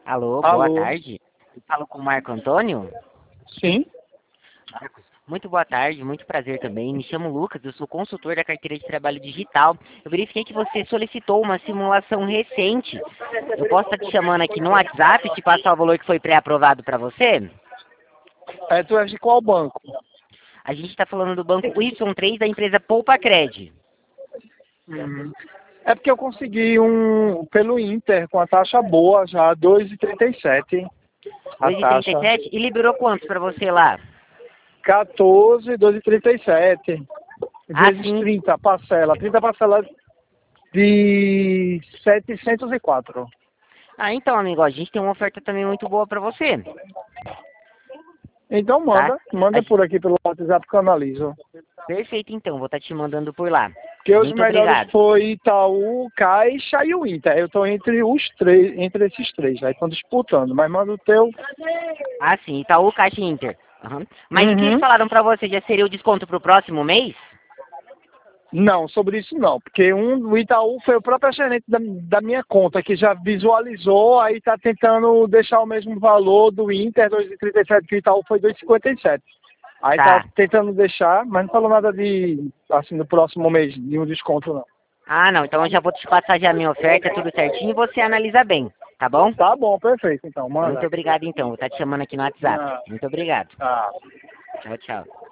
Alô, boa Alô? tarde. Eu falo com o Marco Antônio. Sim? Marcos, muito boa tarde, muito prazer também. Me chamo Lucas, eu sou consultor da carteira de trabalho digital. Eu verifiquei que você solicitou uma simulação recente. Eu posso estar te chamando aqui no WhatsApp e te passar o valor que foi pré-aprovado para você? Tu és de qual banco? A gente está falando do banco Y3 da empresa Poupa Cred. É porque eu consegui pelo Inter com a taxa boa já, 2,37 a taxa. 2,37 e liberou quantos para você lá? 14, 2,37 Ah, vezes sim. 30 parcela. 30 parcelas de 704. Ah, então, amigo, ó, a gente tem uma oferta também muito boa para você, Então tá? manda por aqui pelo WhatsApp que eu analiso. Perfeito, então, vou estar te mandando por lá. Porque os Muito melhores obrigado. foi Itaú, Caixa e o Inter. Eu estou entre os três, entre esses três, aí estão disputando. Mas manda o teu. Ah, sim, Itaú, Caixa e Inter. Aham. Mas o que eles Uhum. falaram pra você? Já seria o desconto pro próximo mês? Não, sobre isso não, porque o Itaú foi o próprio gerente da minha conta que já visualizou, aí está tentando deixar o mesmo valor do Inter 2,37, que o Itaú foi 2,57. Aí tá Tá. tentando deixar, mas não falou nada de, assim, no próximo mês, de um desconto não. Ah, não, então eu já vou te passar já a minha oferta, tudo certinho, e você analisa bem, tá bom? Tá bom, perfeito, então, Muito manda. obrigado, então. Vou estar te chamando aqui no WhatsApp. Ah, Muito obrigado. tá. Tchau, tchau.